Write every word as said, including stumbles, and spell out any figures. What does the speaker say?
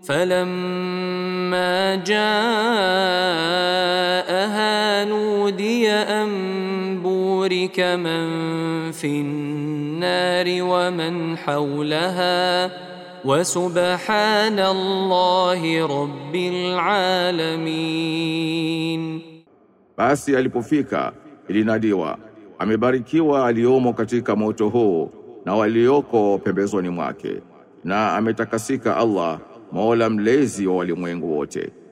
فلما جاءها نودي أن بورك من في النار ومن حولها وسبحان الله رب العالمين. Basi alipofika ilinadiwa, amebarikiwa aliomo katika moto huu na walioko pembezoni mwake, na ametakasika Allah Mola mlezi wa walimwengu wote.